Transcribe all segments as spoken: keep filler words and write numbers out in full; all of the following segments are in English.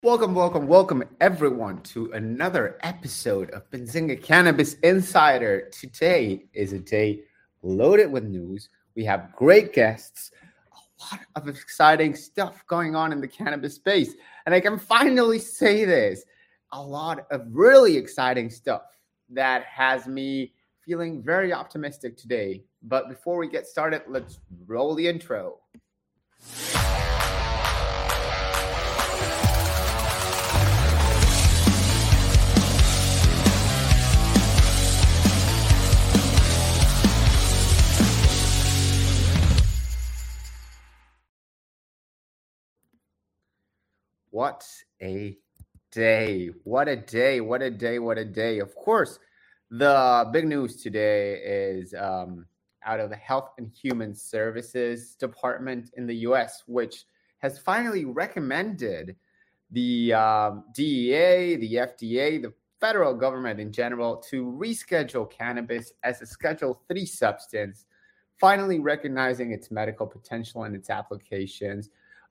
Welcome, welcome, welcome everyone to another episode of Benzinga Cannabis Insider. Today is a day loaded with news. We have great guests, a lot of exciting stuff going on in the cannabis space. And I can finally say this, a lot of really exciting stuff that has me feeling very optimistic today. But before we get started, let's roll the intro. What a day. What a day. What a day. What a day. Of course, the big news today is um, out of the Health and Human Services Department in the U S, which has finally recommended the um, D E A, the F D A, the federal government in general to reschedule cannabis as a Schedule three substance, finally recognizing its medical potential and its applications.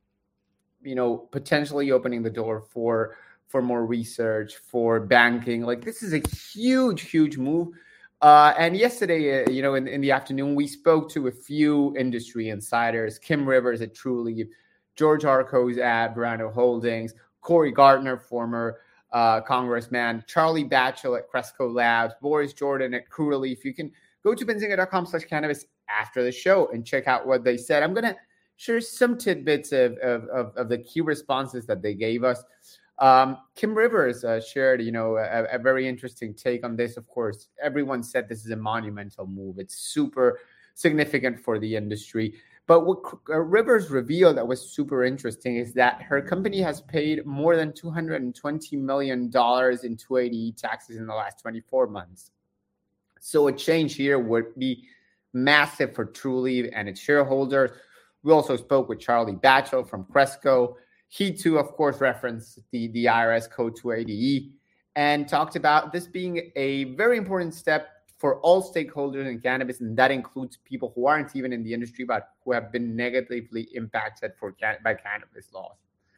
You know, potentially opening the door for for more research, for banking. Like, this is a huge, huge move. Uh, and yesterday, uh, you know, in, in the afternoon, we spoke to a few industry insiders, Kim Rivers at Trulieve, George Arcos at Verano Holdings, Cory Gardner, former uh, congressman, Charlie Batchel at Cresco Labs, Boris Jordan at Curaleaf. You can go to benzinga.com slash cannabis after the show and check out what they said. I'm going to share some tidbits of, of, of, of the key responses that they gave us. Um, Kim Rivers uh, shared, you know, a, a very interesting take on this. Of course, everyone said this is a monumental move. It's super significant for the industry. But what uh, Rivers revealed that was super interesting is that her company has paid more than two hundred twenty million dollars in two eighty E taxes in the last twenty-four months. So a change here would be massive for Trulieve and its shareholders. We also spoke with Charlie Batchel from Cresco. He, too, of course, referenced the, the I R S Code two eighty E and talked about this being a very important step for all stakeholders in cannabis, and that includes people who aren't even in the industry but who have been negatively impacted for can- by cannabis laws.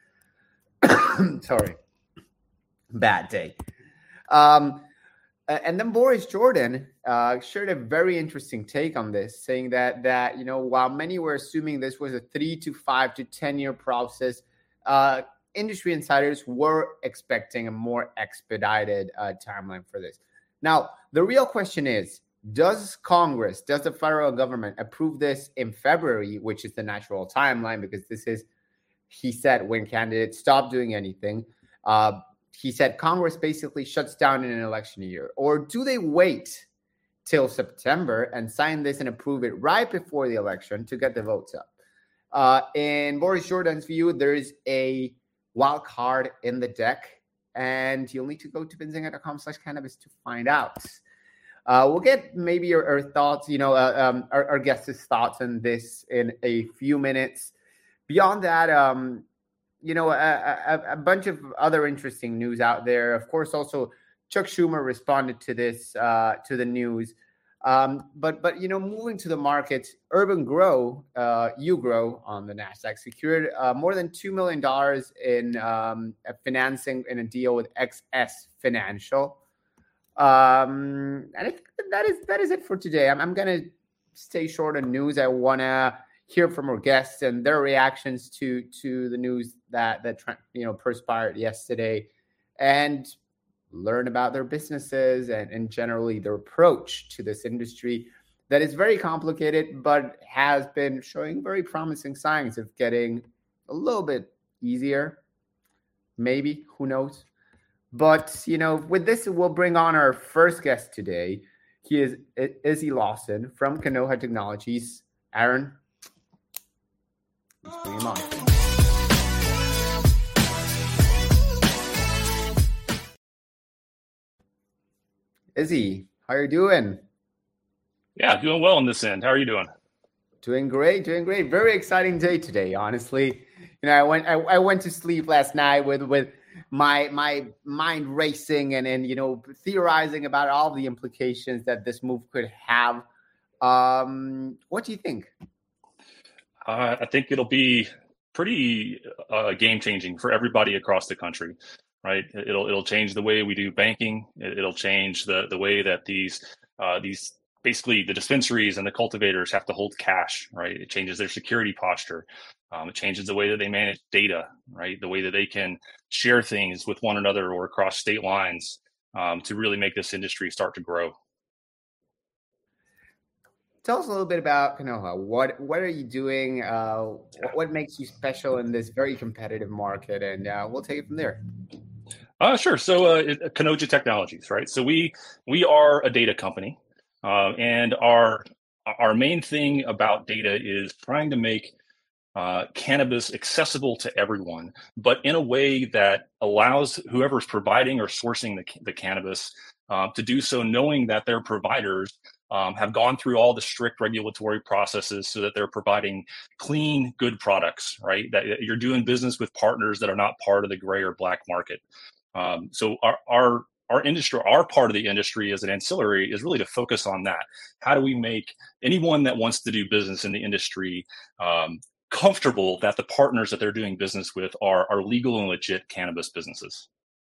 Sorry. Bad day. Um, And then Boris Jordan uh, shared a very interesting take on this, saying that, that you know, while many were assuming this was a three to five to ten-year process, uh, industry insiders were expecting a more expedited uh, timeline for this. Now, the real question is, does Congress, does the federal government approve this in February, which is the natural timeline, because this is, he said, when candidates stop doing anything, uh, he said Congress basically shuts down in an election year? Or do they wait till September and sign this and approve it right before the election to get the votes up? Uh, in Boris Jordan's view, there is a wild card in the deck, and you'll need to go to benzinga.com slash cannabis to find out. Uh, we'll get maybe our, our thoughts, you know, uh, um, our, our guests' thoughts on this in a few minutes. Beyond that, um, you know, a, a, a bunch of other interesting news out there. Of course, also Chuck Schumer responded to this, uh, to the news. Um, but, but you know, moving to the markets, Urban Grow, uh, U-Grow on the NASDAQ, secured uh, more than two million dollars in um, financing in a deal with X S Financial. Um, and I think that is that is it for today. I'm, I'm going to stay short on news. I want to hear from our guests and their reactions to to the news that that you know perspired yesterday, and learn about their businesses and, and generally their approach to this industry that is very complicated but has been showing very promising signs of getting a little bit easier. Maybe, who knows? But you know, with this, we'll bring on our first guest today. He is Izzy Lawson from Canoja Technologies. Aaron, let's bring him on. Izzy, how are you doing? Yeah, doing well on this end. How are you doing? Doing great, doing great. Very exciting day today, honestly. You know, I went I, I went to sleep last night with with my my mind racing and and you know theorizing about all the implications that this move could have. Um, what do you think? Uh, I think it'll be pretty uh, game changing for everybody across the country, right? It'll it'll change the way we do banking. It'll change the the way that these uh, these basically the dispensaries and the cultivators have to hold cash, right? It changes their security posture. Um, it changes the way that they manage data, right? The way that they can share things with one another or across state lines um, to really make this industry start to grow. Tell us a little bit about Canoja. What what are you doing? Uh, what, what makes you special in this very competitive market? And uh, we'll take it from there. Uh, sure. So, uh, Canoja Technologies, right? So we we are a data company, uh, and our our main thing about data is trying to make uh, cannabis accessible to everyone, but in a way that allows whoever's providing or sourcing the the cannabis uh, to do so, knowing that their providers um, have gone through all the strict regulatory processes so that they're providing clean, good products, right? That you're doing business with partners that are not part of the gray or black market. Um, so our, our our industry, our part of the industry as an ancillary is really to focus on that. How do we make anyone that wants to do business in the industry um, comfortable that the partners that they're doing business with are, are legal and legit cannabis businesses?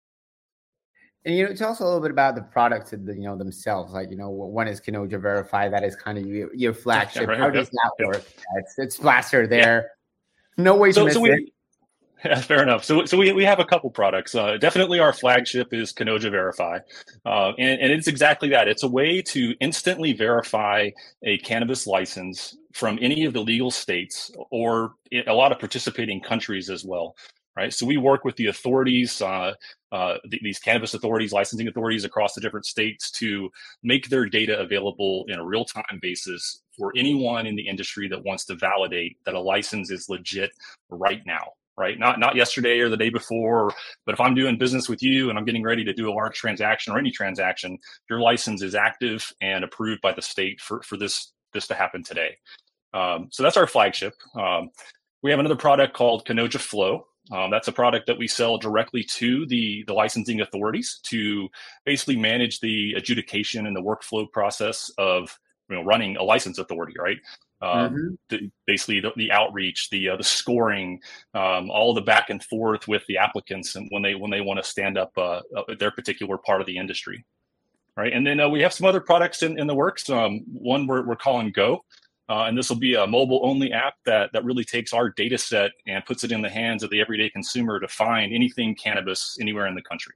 And you know, tell us a little bit about the products, you know, themselves. Like, you know, one is Canoja Verify. That is kind of your, your flagship. Yeah, right, How does yep, that work? Yep. It's, it's plaster there. Yeah. No way to so, miss so we, it. Yeah, fair enough. So, so we, we have a couple products. Uh, definitely our flagship is Canoja Verify. Uh, and, and it's exactly that. It's a way to instantly verify a cannabis license from any of the legal states or a lot of participating countries as well, right? So we work with the authorities, uh, uh, th- these cannabis authorities, licensing authorities across the different states to make their data available in a real-time basis for anyone in the industry that wants to validate that a license is legit right now. Right, not not yesterday or the day before, but if I'm doing business with you and I'm getting ready to do a large transaction or any transaction, your license is active and approved by the state for for this this to happen today. Um, so that's our flagship. Um, we have another product called Canoja Flow. Um, that's a product that we sell directly to the the licensing authorities to basically manage the adjudication and the workflow process of you know running a license authority, right? Um, mm-hmm. the, basically the, the outreach, the uh, the scoring, um, all the back and forth with the applicants, and when they when they want to stand up uh, their particular part of the industry, right? And then uh, we have some other products in, in the works. Um, one we're we're calling Go, uh, and this will be a mobile only app that that really takes our data set and puts it in the hands of the everyday consumer to find anything cannabis anywhere in the country.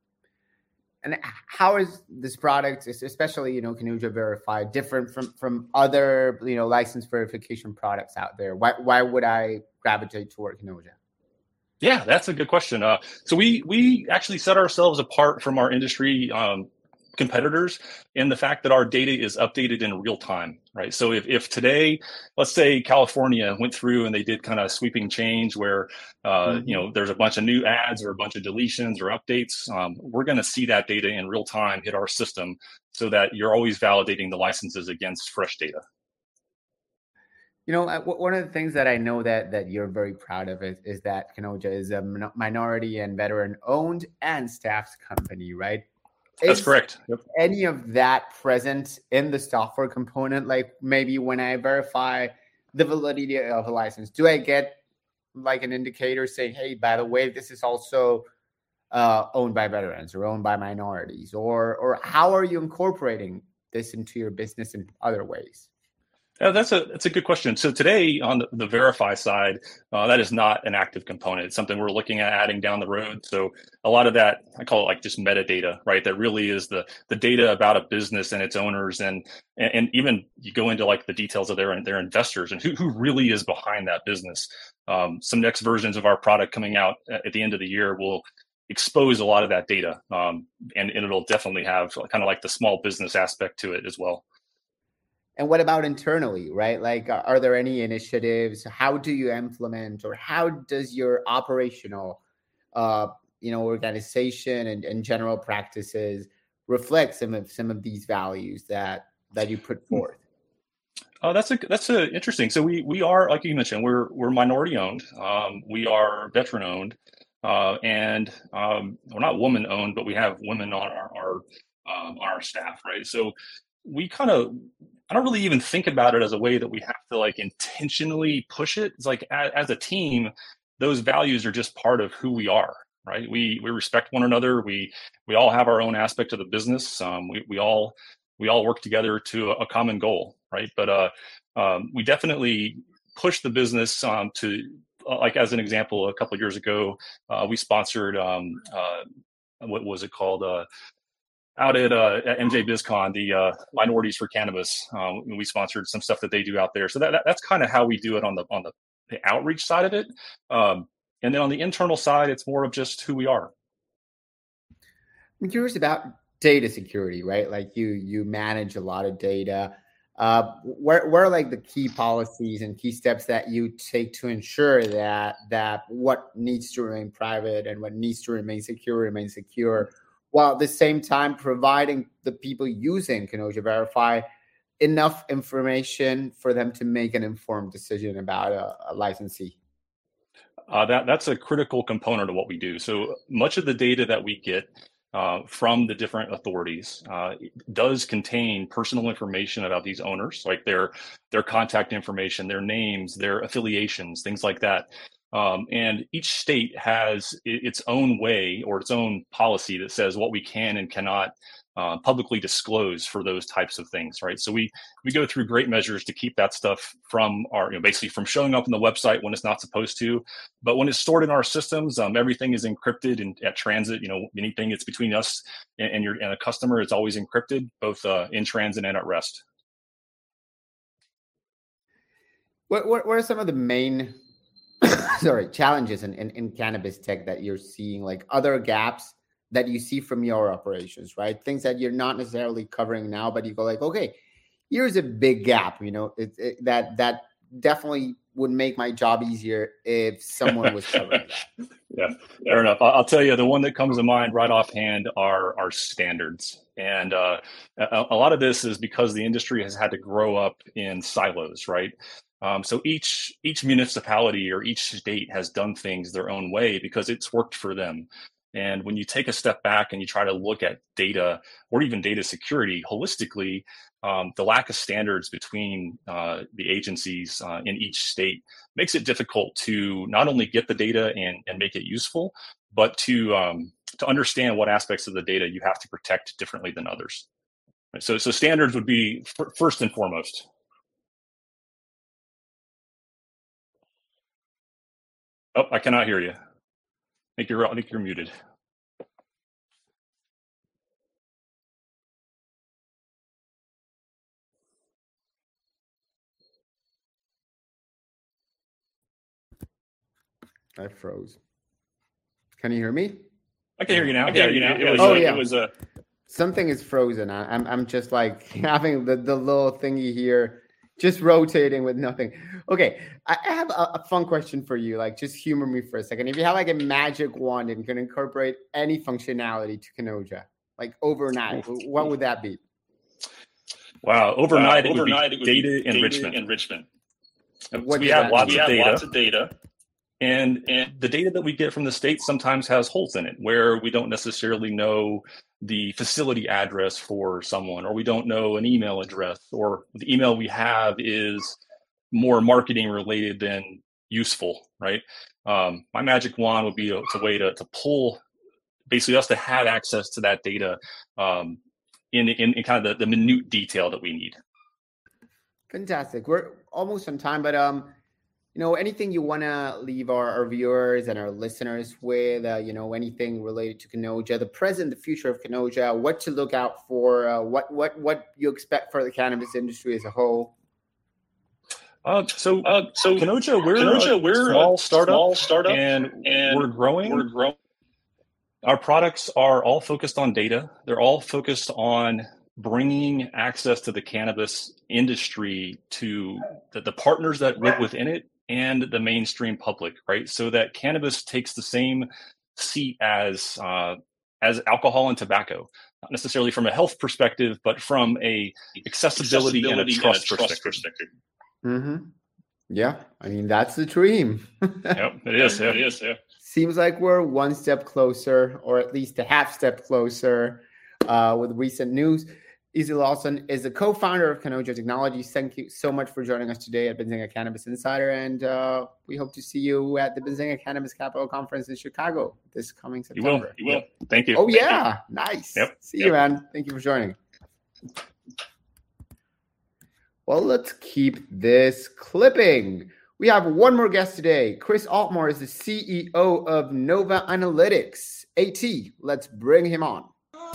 And how is this product, especially, you know, Canoja Verify, different from, from other, you know, license verification products out there? Why why would I gravitate toward Canoja? Yeah, that's a good question. Uh, so we we actually set ourselves apart from our industry um, competitors in the fact that our data is updated in real time, right? So if, if today, let's say California went through and they did kind of sweeping change where, uh, mm-hmm. you know, there's a bunch of new ads or a bunch of deletions or updates, um, we're going to see that data in real time hit our system so that you're always validating the licenses against fresh data. You know, one of the things that I know that that you're very proud of is, is that Canoja is a minority and veteran owned and staffed company, right? That's Is correct. Yep. Any of that present in the software component? Like maybe when I verify the validity of a license, do I get like an indicator saying, hey, by the way, this is also uh, owned by veterans or owned by minorities? Or or how are you incorporating this into your business in other ways? Yeah, that's a that's a good question. So today on the, the Verify side, uh, that is not an active component. It's something we're looking at adding down the road. So a lot of that, I call it like just metadata, right? That really is the the data about a business and its owners, and and, and even you go into like the details of their their investors and who who really is behind that business. Um, some next versions of our product coming out at the end of the year will expose a lot of that data, um, and, and it'll definitely have kind of like the small business aspect to it as well. And what about internally, right? Like, are there any initiatives? How do you implement, or how does your operational, uh, you know, organization and, and general practices reflect some of some of these values that that you put forth? Oh, that's a that's a interesting. So we we are, like you mentioned, we're we're minority owned. Um, we are veteran owned, uh, and um, we're not woman owned, but we have women on our our um, our staff, right? So we kind of I don't really even think about it as a way that we have to like intentionally push it. It's like as, as a team, those values are just part of who we are, right? We we respect one another. We we all have our own aspect of the business. Um, we we all we all work together to a, a common goal, right? But uh, um, we definitely push the business um, to, uh, like as an example, a couple of years ago, uh, we sponsored um, uh, what was it called? Uh, out at, uh, at M J BizCon, the uh, Minorities for Cannabis. Um, we sponsored some stuff that they do out there. So that, that that's kind of how we do it on the on the, the outreach side of it. Um, and then on the internal side, it's more of just who we are. I'm curious about data security, right? Like you you manage a lot of data. Uh, where where are like the key policies and key steps that you take to ensure that that what needs to remain private and what needs to remain secure remains secure, while at the same time providing the people using Kenosha Verify enough information for them to make an informed decision about a, a licensee? Uh, that that's a critical component of what we do. So much of the data that we get uh, from the different authorities uh, does contain personal information about these owners, like their their contact information, their names, their affiliations, things like that. Um, and each state has its own way or its own policy that says what we can and cannot uh, publicly disclose for those types of things, right? So we we go through great measures to keep that stuff from our, you know, basically from showing up on the website when it's not supposed to. But when it's stored in our systems, um, everything is encrypted and at transit. You know, anything that's between us and, and your and a customer, it's always encrypted, both uh, in transit and at rest. What what, what are some of the main sorry, challenges in, in, in cannabis tech that you're seeing, like other gaps that you see from your operations, right? Things that you're not necessarily covering now, but you go like, okay, here's a big gap, you know, it, it, that that definitely would make my job easier if someone was covering that. Yeah, fair enough. I'll tell you, the one that comes to mind right offhand are our standards. And uh, a, a lot of this is because the industry has had to grow up in silos, right? Um, so each each municipality or each state has done things their own way because it's worked for them. And when you take a step back and you try to look at data or even data security holistically, um, the lack of standards between uh, the agencies uh, in each state makes it difficult to not only get the data and, and make it useful, but to um, to understand what aspects of the data you have to protect differently than others. So, so standards would be f- first and foremost. Oh, I cannot hear you. I think you're, I think you're muted. I froze. Can you hear me? I can hear you now. I can hear you now. It was, oh, a, yeah. It was a... Something is frozen. I, I'm I'm just like having the, the little thingy here, just rotating with nothing. Okay, I have a, a fun question for you. Like, just humor me for a second. If you have like a magic wand and can incorporate any functionality to Kenosha, like overnight, Ooh. what would that be? Wow, overnight, wow, it, overnight would be it would data, be enrichment. data enrichment. So we have, lots, we of have data, lots of data. And, and the data that we get from the state sometimes has holes in it where we don't necessarily know the facility address for someone, or we don't know an email address, or the email we have is more marketing related than useful, right? Um, my magic wand would be a, a way to, to pull basically us to have access to that data um, in, in, in kind of the, the minute detail that we need. Fantastic. We're almost on time, but um, you know, anything you want to leave our, our viewers and our listeners with, uh, you know, anything related to Kenosha, the present, the future of Kenosha, what to look out for, uh, what what what you expect for the cannabis industry as a whole? Uh, so, uh, so Kenosha, we're Kenosha, a we're small a startup, small startup, and, and we're growing. We're growing. Our products are all focused on data. They're all focused on bringing access to the cannabis industry to the, the partners that live within it and the mainstream public, right? So that cannabis takes the same seat as uh, as alcohol and tobacco, not necessarily from a health perspective, but from a accessibility, accessibility and a trust, and a trust perspective. perspective. Mm-hmm. Yeah, I mean, that's the dream. Yep, it is. Yeah. It is. Yeah. Seems like we're one step closer, or at least a half step closer uh, with recent news. Izzy Lawson is the co-founder of Kanojo Technologies. Thank you so much for joining us today at Benzinga Cannabis Insider, and uh, we hope to see you at the Benzinga Cannabis Capital Conference in Chicago this coming September. You will. You will. Thank you. Oh, Thank yeah. You. Nice. Yep. See yep. you, man. Thank you for joining. Well, let's keep this clipping. We have one more guest today. Chris Altmore is the C E O of Nova Analytics. AT, let's bring him on.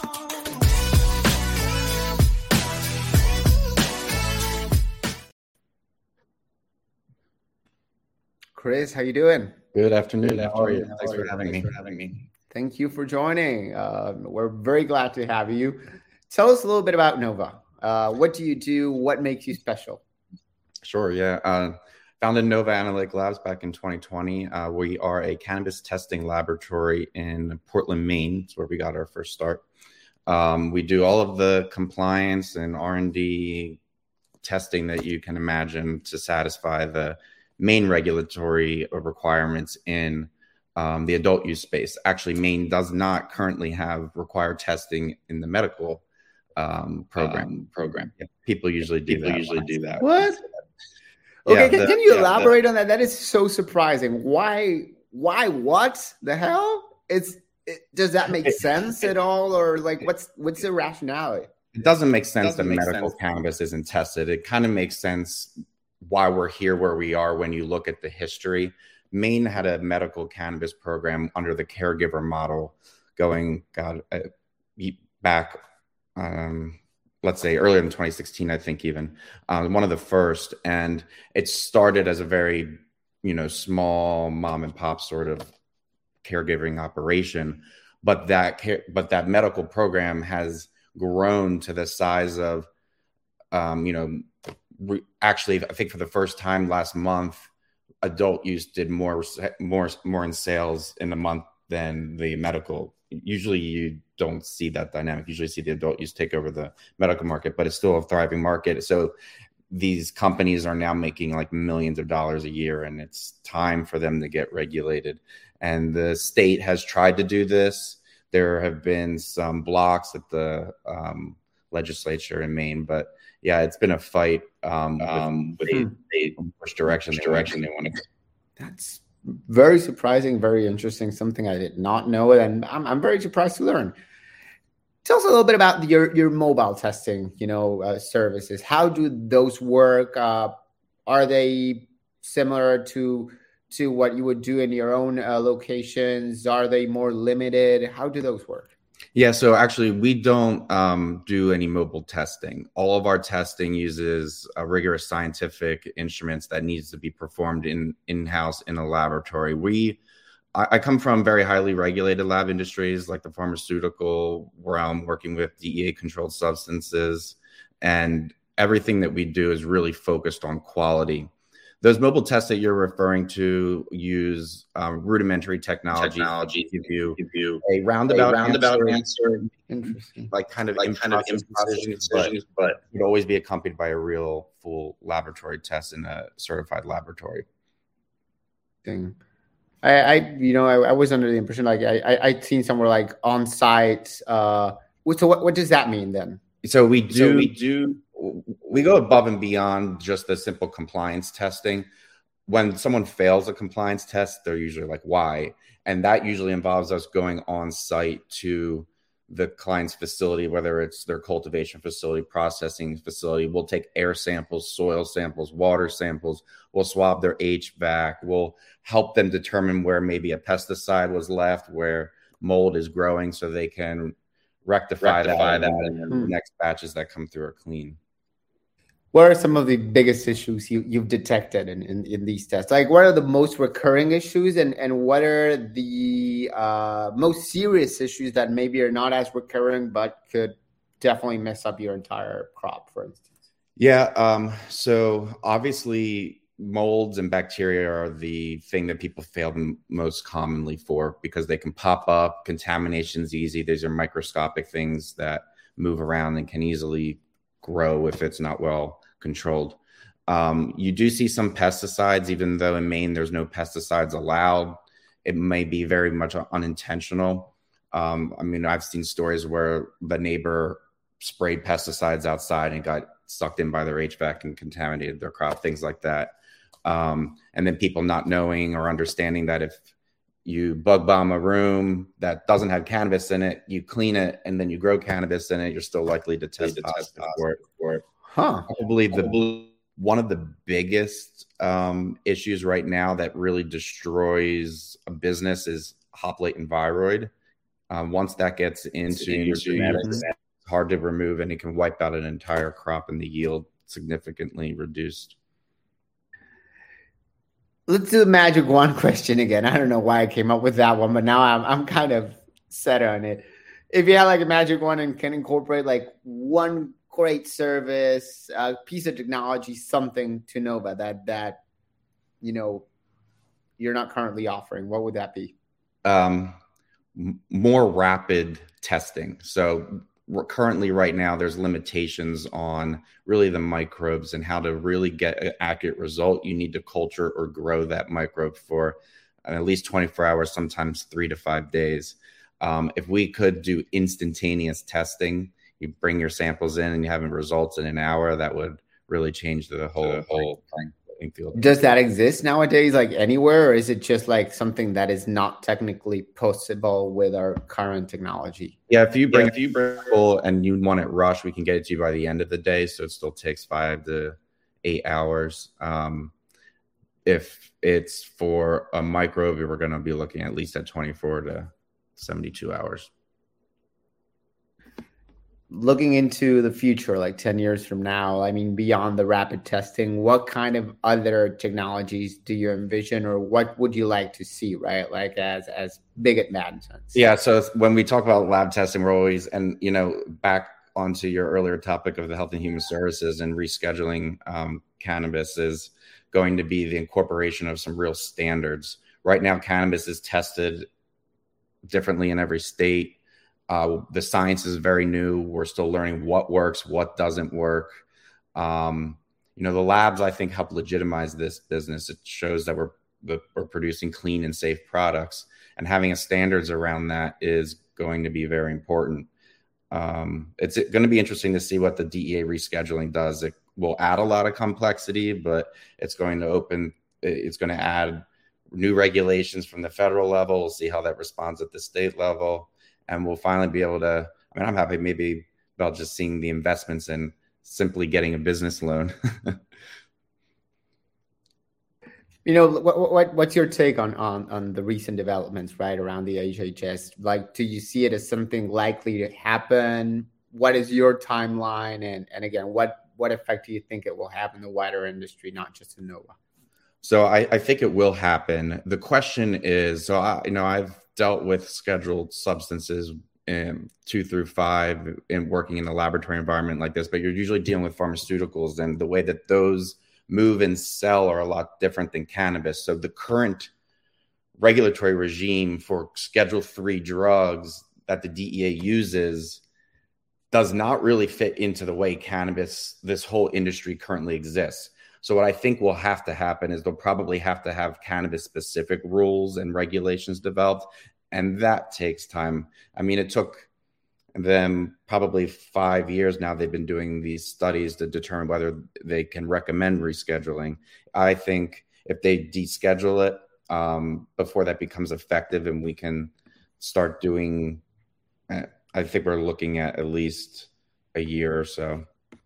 Chris, how you doing? Good afternoon. How are you? Thanks for having me. having me. Thank you for joining. Uh, we're very glad to have you. Tell us a little bit about Nova. Uh, what do you do? What makes you special? Sure. Yeah. Uh, founded Nova Analytic Labs back in twenty twenty. Uh, we are a cannabis testing laboratory in Portland, Maine. It's where we got our first start. Um, we do all of the compliance and R and D testing that you can imagine to satisfy the main regulatory requirements in um, the adult use space. Actually, Maine does not currently have required testing in the medical um, program. Um, program. Yeah, people usually do people that. Usually do that. What? Okay, yeah, can, the, can you yeah, elaborate the, on that? That is so surprising. Why? Why? What the hell? It's. It, does that make sense at all, or like, what's what's the rationale? It doesn't make sense doesn't that make medical sense. cannabis isn't tested. It kind of makes sense why we're here where we are when you look at the history. Maine had a medical cannabis program under the caregiver model going, God, uh, back, um, let's say earlier in twenty sixteen, I think even, um, one of the first. And it started as a very, you know, small mom and pop sort of caregiving operation. But that, care, but that medical program has grown to the size of, um, you know, re- actually, I think for the first time last month, adult use did more, more, more in sales in a month than the medical. Usually you don't see that dynamic. Usually you see the adult use take over the medical market, but it's still a thriving market. So these companies are now making like millions of dollars a year, and it's time for them to get regulated. And the state has tried to do this. There have been some blocks at the um, legislature in Maine, but yeah, it's been a fight. Um, um, with hmm. they, which direction, which direction they want to go. That's very surprising, very interesting. Something I did not know, and I'm I'm very surprised to learn. Tell us a little bit about your your mobile testing, you know, uh, services. How do those work? Uh, are they similar to to what you would do in your own uh, locations? Are they more limited? How do those work? Yeah, so actually we don't um, do any mobile testing. All of our testing uses uh, rigorous scientific instruments that needs to be performed in in-house in a laboratory. We, I, I come from very highly regulated lab industries like the pharmaceutical realm, working with D E A controlled substances, and everything that we do is really focused on quality. Those mobile tests that you're referring to use um, rudimentary technology, technology to give you, give you a roundabout, a roundabout answer, answer. Interesting. like kind of like kind of decisions, decisions, but, but would always be accompanied by a real full laboratory test in a certified laboratory. Thing. I, I you know, I, I was under the impression like I, I I'd seen somewhere like on site. Uh, so what what does that mean then? So we do so we do. We go above and beyond just the simple compliance testing. When someone fails a compliance test, they're usually like, why? And that usually involves us going on site to the client's facility, whether it's their cultivation facility, processing facility. We'll take air samples, soil samples, water samples. We'll swab their H V A C. We'll help them determine where maybe a pesticide was left, where mold is growing, so they can rectify, rectify that, that and then hmm. the next batches that come through are clean. What are some of the biggest issues you, you've detected in, in, in these tests? Like, what are the most recurring issues, and, and what are the uh, most serious issues that maybe are not as recurring but could definitely mess up your entire crop, for instance? Yeah, um, so obviously molds and bacteria are the thing that people fail most commonly for because they can pop up. Contamination's easy. These are microscopic things that move around and can easily grow if it's not well controlled. Um, you do see some pesticides, even though in Maine there's no pesticides allowed. It may be very much unintentional. Um, I mean, I've seen stories where the neighbor sprayed pesticides outside and got sucked in by their H V A C and contaminated their crop, things like that. Um, and then people not knowing or understanding that if you bug bomb a room that doesn't have cannabis in it, you clean it, and then you grow cannabis in it, you're still likely to test positive for it. For it. Huh. I believe the one of the biggest um, issues right now that really destroys a business is hop latent viroid. Um, once that gets into your genetics, it's hard to remove, and it can wipe out an entire crop, and the yield significantly reduced. Let's do the magic wand question again. I don't know why I came up with that one, but now I'm I'm kind of set on it. If you had like a magic wand and can incorporate like one great service, a piece of technology, something to Nova that that you know you're not currently offering, what would that be? Um, m- more rapid testing. So we're currently right now, there's limitations on really the microbes and how to really get an accurate result. You need to culture or grow that microbe for at least twenty-four hours, sometimes three to five days. Um, if we could do instantaneous testing, you bring your samples in and you have results in an hour, that would really change the whole, the whole thing. Field. Does that exist nowadays, like anywhere, or is it just like something that is not technically possible with our current technology? Yeah, if you bring yeah, if you bring full and you want it rushed, we can get it to you by the end of the day, so it still takes five to eight hours. Um, if it's for a microbe, we're going to be looking at least at twenty-four to seventy-two hours. Looking into the future, like ten years from now, I mean, beyond the rapid testing, what kind of other technologies do you envision, or what would you like to see, right? Like as as big advancements? Yeah. So when we talk about lab testing, we're always, and, you know, back onto your earlier topic of the Health and Human Services and rescheduling um, cannabis is going to be the incorporation of some real standards. Right now, cannabis is tested differently in every state. Uh, the science is very new. We're still learning what works, what doesn't work. Um, you know, the labs, I think, help legitimize this business. It shows that we're that we're producing clean and safe products, and having a standards around that is going to be very important. Um, it's going to be interesting to see what the D E A rescheduling does. It will add a lot of complexity, but it's going to open. It's going to add new regulations from the federal level. We'll see how that responds at the state level. And we'll finally be able to, I mean, I'm happy maybe about just seeing the investments and simply getting a business loan. You know, what, what what's your take on, on on the recent developments, right, around the H H S? Like, do you see it as something likely to happen? What is your timeline? And, and again, what, what effect do you think it will have in the wider industry, not just in Nova? So I, I think it will happen. The question is, so I, you know, I've dealt with scheduled substances in two through five in working in a laboratory environment like this, but you're usually dealing with pharmaceuticals, and the way that those move and sell are a lot different than cannabis. So the current regulatory regime for Schedule three drugs that the D E A uses does not really fit into the way cannabis, this whole industry currently exists. So what I think will have to happen is they'll probably have to have cannabis-specific rules and regulations developed, and that takes time. I mean, it took them probably five years now. They've been doing these studies to determine whether they can recommend rescheduling. I think if they deschedule it um, before that becomes effective and we can start doing, I think we're looking at at least a year or so.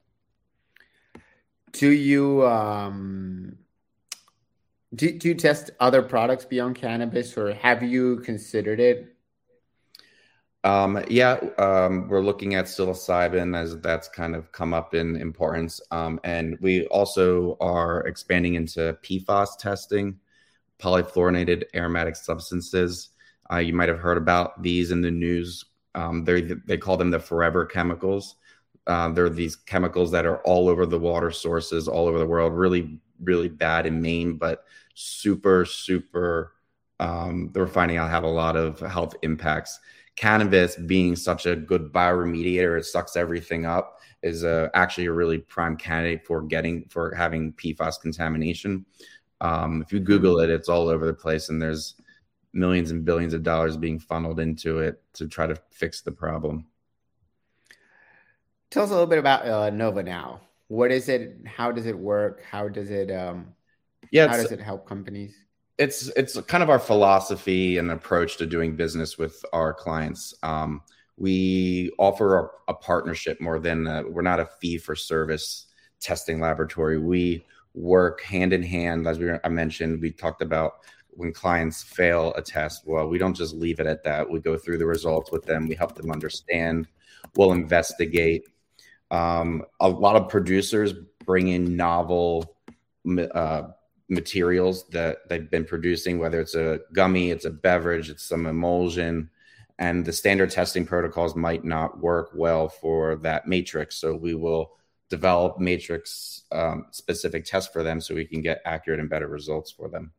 Do you um, do, do you test other products beyond cannabis, or have you considered it? Um, yeah, um, we're looking at psilocybin as that's kind of come up in importance. Um, and we also are expanding into P FAS testing, polyfluorinated aromatic substances. Uh, you might have heard about these in the news. Um, they they call them the forever chemicals. Uh, they're these chemicals that are all over the water sources, all over the world, really, really bad in Maine, but super, super, um, they're finding out have a lot of health impacts. Cannabis being such a good bioremediator, it sucks everything up, is a, actually a really prime candidate for getting, for having P FAS contamination. Um, if you Google it, it's all over the place, and there's millions and billions of dollars being funneled into it to try to fix the problem. Tell us a little bit about uh, Nova now. What is it? How does it work? How does it um, yeah, how does it help companies? It's it's kind of our philosophy and approach to doing business with our clients. Um, we offer a, a partnership more than a, we're not a fee for service testing laboratory. We work hand in hand, as we I mentioned. We talked about when clients fail a test. Well, we don't just leave it at that. We go through the results with them. We help them understand. We'll investigate. Um, a lot of producers bring in novel uh, materials that they've been producing, whether it's a gummy, it's a beverage, it's some emulsion, and the standard testing protocols might not work well for that matrix. So we will develop matrix um, specific tests for them so we can get accurate and better results for them.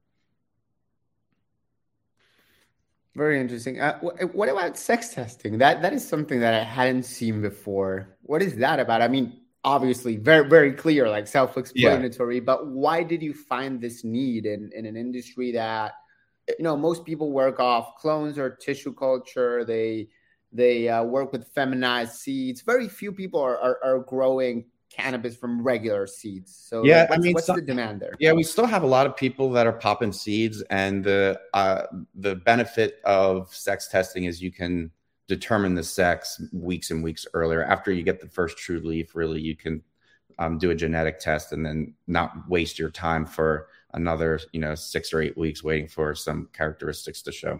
Very interesting. Uh, what about sex testing? That that is something that I hadn't seen before. What is that about? I mean, obviously, very very clear, like self-explanatory. Yeah. But why did you find this need in, in an industry that, you know, most people work off clones or tissue culture? They they uh, work with feminized seeds. Very few people are are, are growing cannabis from regular seeds. So yeah, like, what's, I mean, what's some, the demand there? Yeah, we still have a lot of people that are popping seeds, and the uh, the benefit of sex testing is you can determine the sex weeks and weeks earlier. After you get the first true leaf, really, you can um, do a genetic test and then not waste your time for another, you know, six or eight weeks waiting for some characteristics to show.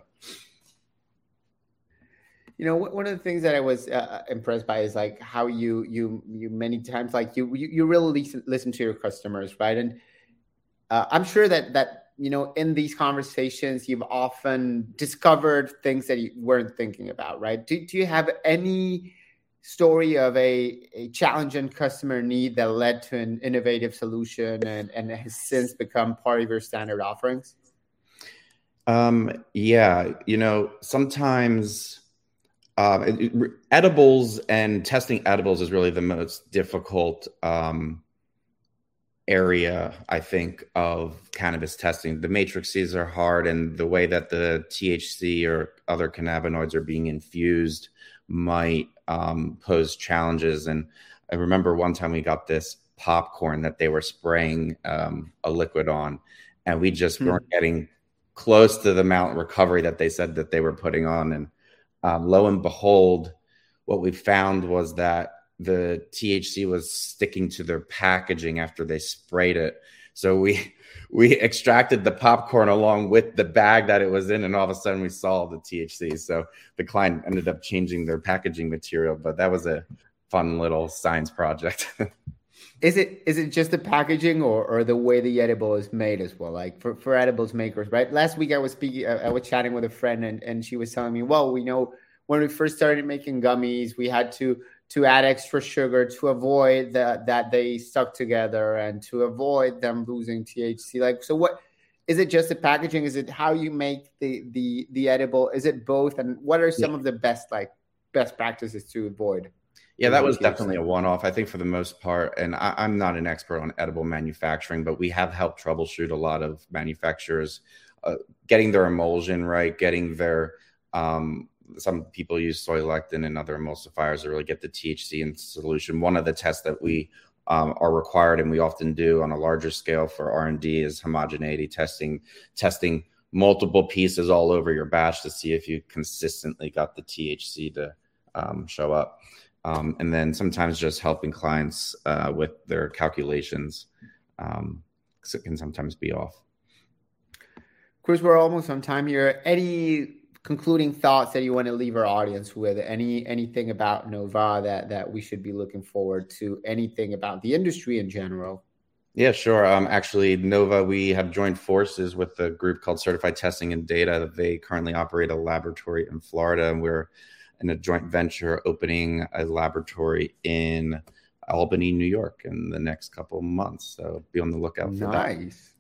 You know, one of the things that I was uh, impressed by is like how you you you many times like you you, you really listen, listen to your customers, right? And uh, I'm sure that that you know in these conversations you've often discovered things that you weren't thinking about, right? Do do you have any story of a a challenging customer need that led to an innovative solution and and has since become part of your standard offerings? Um, yeah, you know, sometimes. Um, it, it, edibles and testing edibles is really the most difficult um, area, I think, of cannabis testing. The matrices are hard, and the way that the T H C or other cannabinoids are being infused might um, pose challenges. And I remember one time we got this popcorn that they were spraying um, a liquid on, and we just hmm. weren't getting close to the amount of recovery that they said that they were putting on. And Um, lo and behold, what we found was that the T H C was sticking to their packaging after they sprayed it. So we we extracted the popcorn along with the bag that it was in, and all of a sudden we saw the T H C. So the client ended up changing their packaging material, but that was a fun little science project. Is it is it just the packaging or, or the way the edible is made as well? Like for, for edibles makers, right? Last week I was speaking, I was chatting with a friend, and, and she was telling me, well, we know when we first started making gummies, we had to to add extra sugar to avoid that that they stuck together and to avoid them losing T H C. Like, so what is it? Just the packaging? Is it how you make the the the edible? Is it both? And what are some yeah. of the best like best practices to avoid? Yeah, that was definitely a one-off, I think, for the most part. And I, I'm not an expert on edible manufacturing, but we have helped troubleshoot a lot of manufacturers, uh, getting their emulsion right, getting their, um, some people use soy lectin and other emulsifiers to really get the T H C in solution. One of the tests that we um, are required, and we often do on a larger scale for R and D, is homogeneity testing, testing multiple pieces all over your batch to see if you consistently got the T H C to um, show up. Um, and then sometimes just helping clients uh, with their calculations, um, because it can sometimes be off. Chris, we're almost on time here. Any concluding thoughts that you want to leave our audience with? Any anything about Nova that that we should be looking forward to? Anything about the industry in general? Yeah, sure. Um, actually, Nova, we have joined forces with a group called Certified Testing and Data. They currently operate a laboratory in Florida, and we're in a joint venture opening a laboratory in Albany, New York in the next couple of months. So be on the lookout for that. Nice.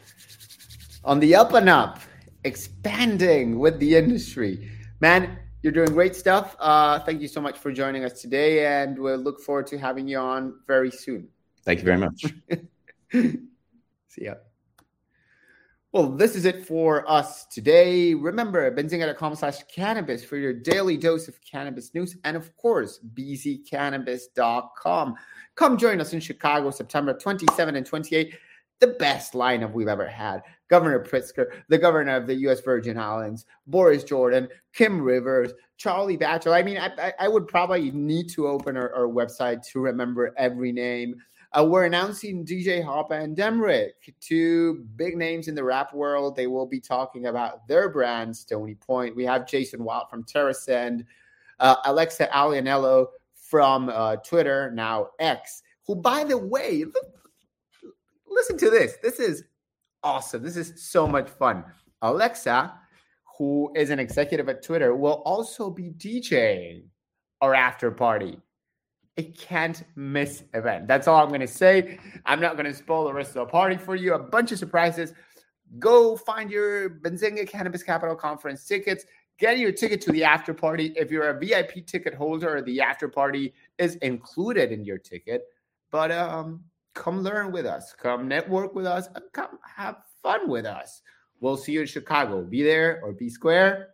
On the up and up, expanding with the industry. Man, you're doing great stuff. Uh, thank you so much for joining us today, and we'll look forward to having you on very soon. Thank you very much. See ya. Well, this is it for us today. Remember, benzinga dot com slash cannabis for your daily dose of cannabis news. And of course, b z cannabis dot com. Come join us in Chicago, September twenty-seventh and twenty-eighth. The best lineup we've ever had. Governor Pritzker, the governor of the U S Virgin Islands, Boris Jordan, Kim Rivers, Charlie Batchelor. I mean, I, I would probably need to open our, our website to remember every name. Uh, we're announcing D J Hoppa and Demrick, two big names in the rap world. They will be talking about their brand, Stony Point. We have Jason Wild from TerraSend, uh, Alexa Alianello from uh, Twitter, now X, who, by the way, listen to this. This is awesome. This is so much fun. Alexa, who is an executive at Twitter, will also be DJing our after party. A can't miss event. That's all I'm going to say. I'm not going to spoil the rest of the party for you. A bunch of surprises. Go find your Benzinga Cannabis Capital Conference tickets. Get your ticket to the after party. If you're a V I P ticket holder, the after party is included in your ticket. But um, come learn with us. Come network with us. And come have fun with us. We'll see you in Chicago. Be there or be square.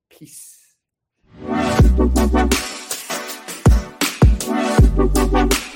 Peace. Thank you.